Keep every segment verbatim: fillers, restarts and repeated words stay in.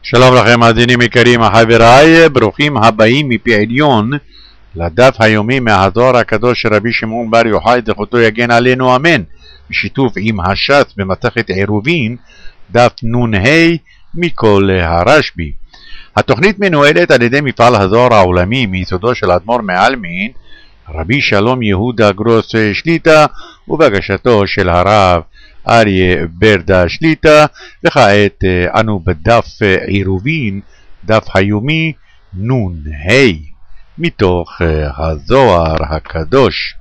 שלום לכם מאזינים יקרים, חבריי, ברוכים הבאים מפי עליון לדף היומי מהזוהר הקדוש של רבי שמעון בר יוחאי זכותו יגן עלינו אמן, בשיתוף עם הש"ס במסכת עירובין, דף נ"ה מכל הרשב"י. התוכנית מנוהלת על ידי מפעל הזוהר העולמי מיסודו של אדמו"ר מעלמין רבי שלום יהודה גרוס שליט"א ובהגשתו של הרב אריה ברדה שליט"א. וכעת אנו בדף עירובין, דף היומי נ"ה מתוך הזוהר הקדוש.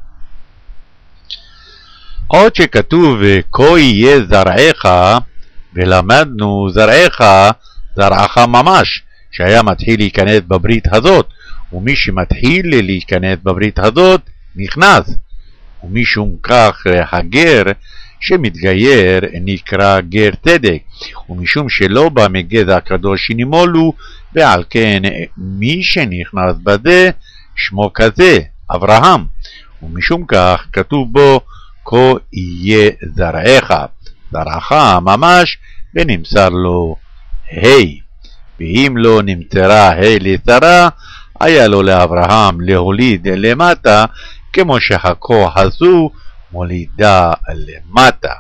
עוד שכתוב כה יהיה זרעך, ולמדנו זרעך זרעך ממש, שהיה מתחיל להיכנס בברית הזאת, ומי שמתחיל להיכנס בברית הזאת נכנס, ומשום כך הגר שמתגייר נקרא גר צדק, ומשום שלא בא מגזע הקדוש שנימולו, ועל כן מי שנכנס בזה שמו כזה אברהם, ומשום כך כתוב בו כה יהיה זרעך, זרעך ממש, ונמסר לו ה'. ואם לא נמצרה ה' לשרה, היה לו לאברהם להוליד למטה, כמו שהכה הזו מולידה למטה.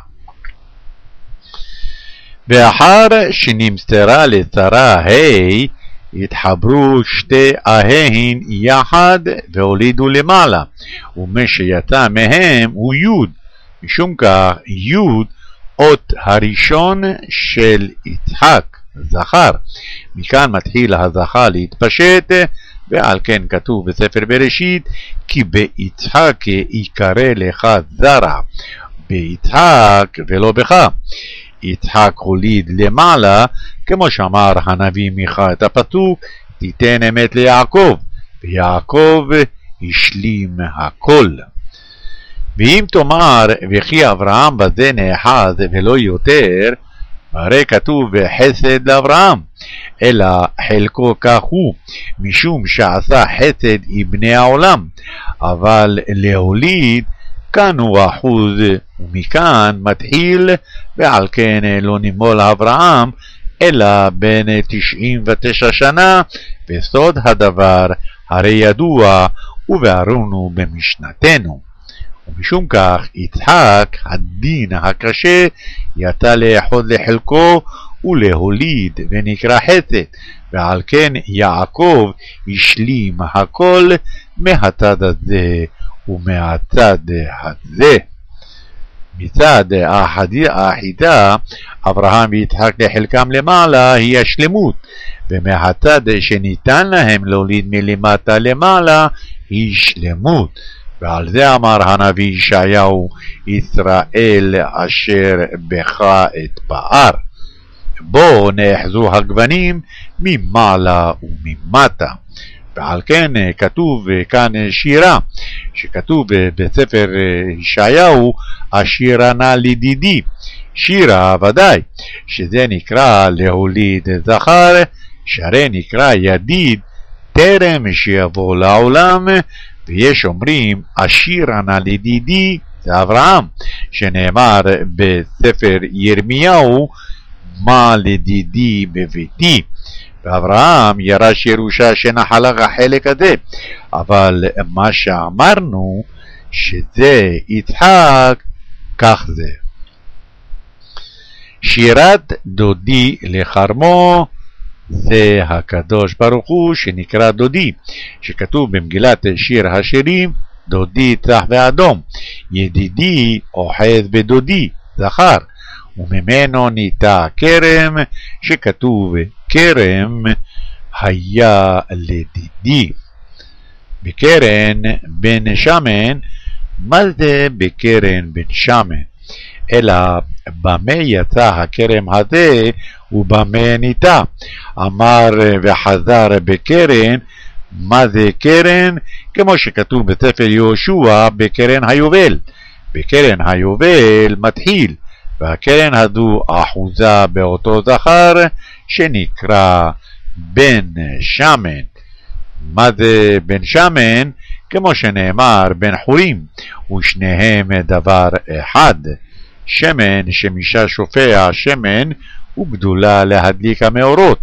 ואחר שנמסרה לשרה ה', התחברו שתי ההן יחד והולידו למעלה, ומה שיצא מהם הוא י', משום כך י' אות הראשון של יצחק, זכר. מכאן מתחיל הזכר להתפשט, ועל כן כתוב בספר בראשית כי ביצחק יקרא לך זרע, ביצחק ולא בך. יצחק הוליד למעלה, כמו שאמר הנביא מיכה את הפסוק תיתן אמת ליעקב, ויעקב השלים הכל. ואם תאמר וכי אברהם בזה נאחז ולא יותר, הרי כתוב חסד לאברהם, אלא חלקו כך הוא, משום שעשה חסד עם בני העולם, אבל להוליד כאן הוא אחוז, ומכאן מתחיל, ועל כן לא נימול אברהם אלא בן תשעים ותשע שנה, וסוד הדבר הרי ידוע ובארונו במשנתנו. ומשום כך יצחק הדין הקשה יצא לאחוז לחלקו ולהוליד ונקרא חסד, ועל כן יעקב השלים הכל מהצד הזה ומהצד הזה. מצד האחידה אברהם ויצחק לחלקם למעלה היא השלמות, ומהצד שניתן להם להוליד מלמטה למעלה היא שלמות. ועל זה אמר הנביא ישעיהו ישראל אשר בך אתפאר, בו נאחזו הגוונים ממעלה וממטה. ועל כן כתוב כאן שירה, שכתוב בספר ישעיהו השירה נא לדידי, שירה ודאי, שזה נקרא להוליד זכר, שהרי נקרא ידיד טרם שיבוא לעולם. ויש אומרים אשירה נא לדידי זה אברהם, שנאמר בספר ירמיהו מה לדידי בביתי, ואברהם ירש ירושה שנחלה החלק הזה, אבל מה שאמרנו שזה יצחק, כך זה. שירת דודי לחרמו זה הקדוש ברוך הוא שנקרא דודי, שכתוב במגילת שיר השירים דודי צח ואדום, ידידי אוחז בדודי זכר, וממנו ניטע כרם, שכתוב כרם היה לדידי. בקרן בן שמן, מה זה בקרן בן שמן? אלא במה יצא הכרם הזה ובמה ניטע. אמר וחזר בקרן, מה זה קרן? כמו שכתוב בספר יהושע בקרן היובל. בקרן היובל מתחיל, והקרן הזו אחוזה באותו זכר שנקרא בן שמן. מה זה בן שמן? כמו שנאמר בן חורים, ושניהם דבר אחד. שמן שמישה שופע שמן וגדולה להדליק המאורות,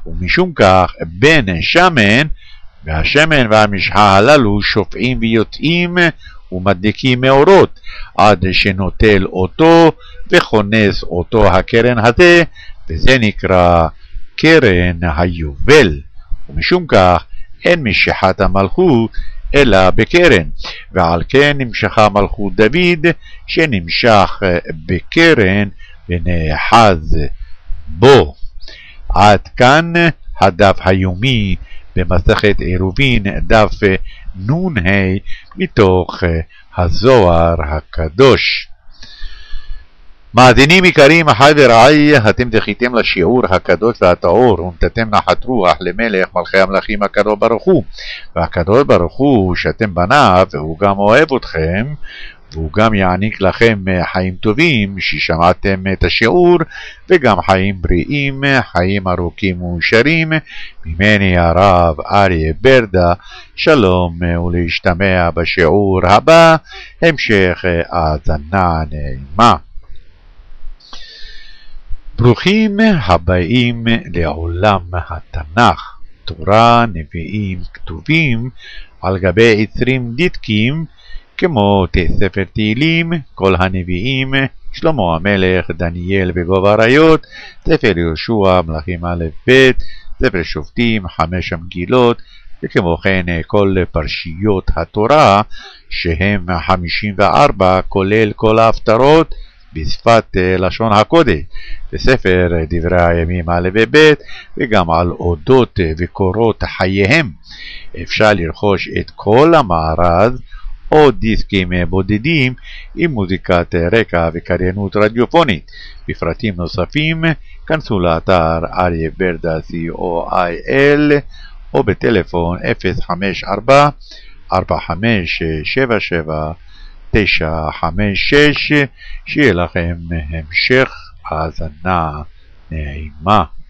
ומשום כך בין שמן, והשמן והמשחה הללו שופעים ויוצאים ומדליקים מאורות, עד שנוטל אותו וכונס אותו הקרן הזה, וזה נקרא קרן היובל. ומשום כך אין משיכת המלכות אלא בקרן, ועל כן נמשכה מלכות דוד, שנמשך בקרן ונאחז בו. עד כאן הדף היומי במסכת עירובין, דף נ"ה מתוך הזוהר הקדוש. מאזינים יקרים, אחי ורעי, אתם זכיתם לשיעור הקדוש והטהור, ונתתם נחת רוח למלך מלכי המלכים הקדוש ברוך הוא. והקדוש ברוך הוא שאתם בניו, והוא גם אוהב אתכם, והוא גם יעניק לכם חיים טובים, ששמעתם את השיעור, וגם חיים בריאים, חיים ארוכים ושרים. ממני הרב אריה ברדה, שלום ולהשתמע בשיעור הבא, המשך האזנה נעימה. ברוכים הבאים לעולם התנ"ך, תורה, נביאים, כתובים על גבי עשרים דיסקים, כמו ספר תהילים, כל הנביאים, שלמה המלך, דניאל וגוב האריות, ספר יהושע, מלכים א' ב', ספר שופטים, חמש המגילות, וכמו כן כל פרשיות התורה, שהם חמישים וארבע, כולל כל ההפטרות בשפת לשון הקודש, בספר דברי הימים א' וב', וגם על אודות וקורות חייהם. אפשר לרכוש את כל המארז או דיסקים בודדים עם מוזיקת רקע וקריינות רדיופונית. בפרטים נוספים כנסו לאתר אריה ברדה סי או איי אל או בטלפון אפס חמש ארבע ארבע חמש שבע שבע תשע חמש שש. שיהיה לכם המשך האזנה נעימה.